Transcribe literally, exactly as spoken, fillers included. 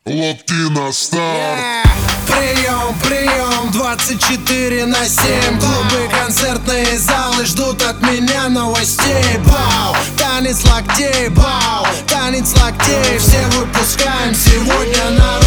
Локти на старт. Yeah. Прием, прием, двадцать четыре на семь. Клубы, концертные залы ждут от меня новостей. Бау, танец локтей, бау, танец локтей. Все выпускаем сегодня на